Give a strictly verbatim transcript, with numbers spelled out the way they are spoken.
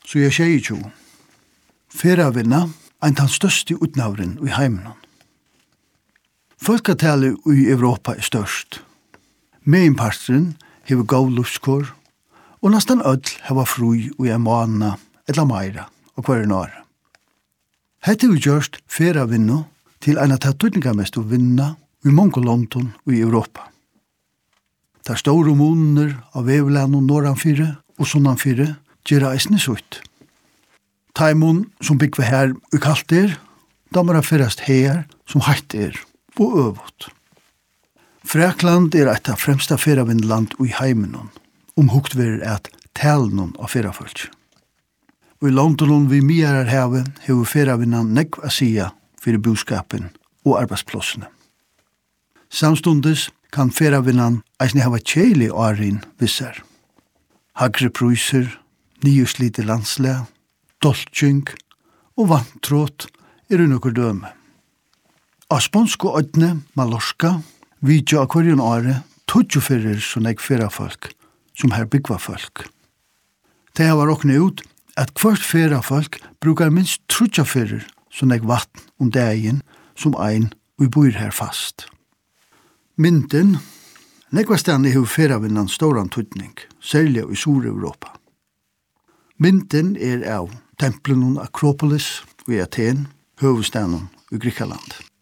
så jeg tjei tjo. Feravinna, ein tann største utnavren i heimen. Folketallet i Europa er størst. Meinparten hever gav luftskår, og nesten ødel hever fri og en måned eller meira og hver en år. Hette vi gjørst feravinna til en av tattutningamest å vinna i mange London i Europa. Der store måneder av vevland og norranfyre og sunnanfyre gjør eisne sutt. Taimon som byggve her og kalt er, da må det ferast her som hatt er og øvått. Frakland er et av fremsta feravindland i heimenon, omhukt ver at talenon av ferafolk. Og i Londonon vi miarar havet hever feravinnan nekv a sia fyrir boskapen og arbeidsplassene. Samstundes kan feravinnan eisne hava tjeli årin vissar. Hagre pruiser, nyuslite landslega, doltjeng og vantråt er unnokur døme. Av sponsko ødne, Malorska, vidja av hverjon åre, tudjoferir som eg ferafolk, som her byggva folk. Det har råkne ut at hvert ferafolk brukar minst trudjaferir som eg vatn om dagen som ein og bor her fast. Mynden, nekva stedne hev feravinnan stóran tudning, særlig i Sur-Europa. Mynden er av templen Akropolis i Aten, høvestaden i Grikaland.